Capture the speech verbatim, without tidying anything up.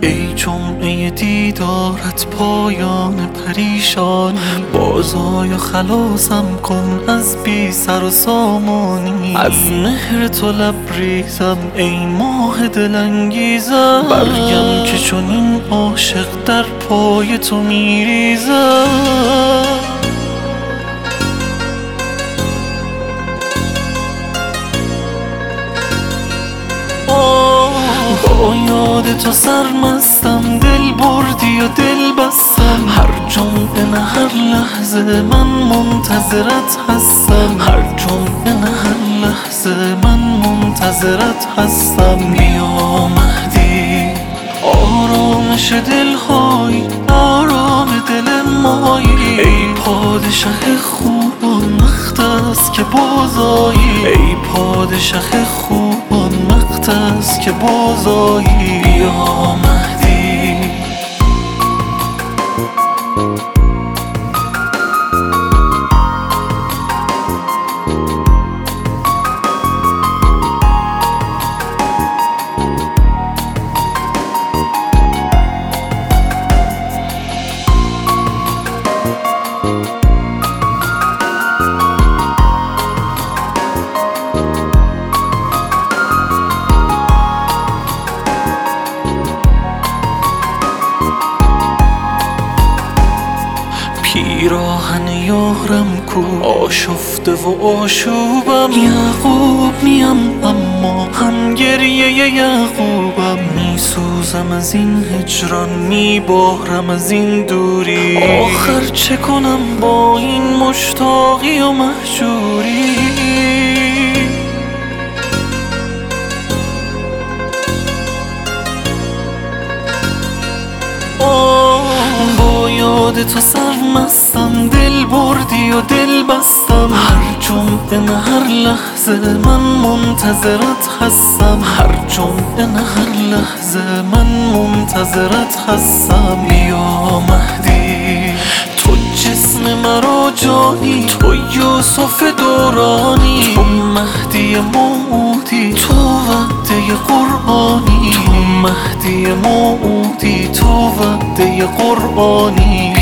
ای جمعه دیدارت پایان پریشانی، بازای خلاصم کن از بی سر و سامانی. از مهر تو لبریزم ای ماه دلانگیزم، برگم که چنین عاشق در پای تو میریزم. با یاد تو سرمستم، دل بردی و دل بستم. هر جمعه نه هر لحظه من منتظرت هستم، هر جمعه نه هر لحظه من منتظرت هستم. بیا مهدی آرامش دلهای آرام دل مایی، ای پادشه خوبان وقت است که بازایی، ای پادشه خوبان وقت است که بازایی. بیا مهدی پیراهن یارم کو آشفته و آشوبم، یعقوب میم اما هم گریه یعقوبم. میسوزم از این هجران، میبارم از این دوری، آخر چه کنم با این مشتاقی و مهجوری. یاد تو سرمستم، دل بردی و دل بستم. هر جمعه نه هر لحظه من منتظرت هستم، هر جمعه نه هر لحظه من منتظرت هستم. بیا مهدی تو جسم مرا جانی، تو یوسف دورانی، تو مهدی موعودی، تو وعده قرآنی، تو مهدی موعودی، تو وعده قرآنی.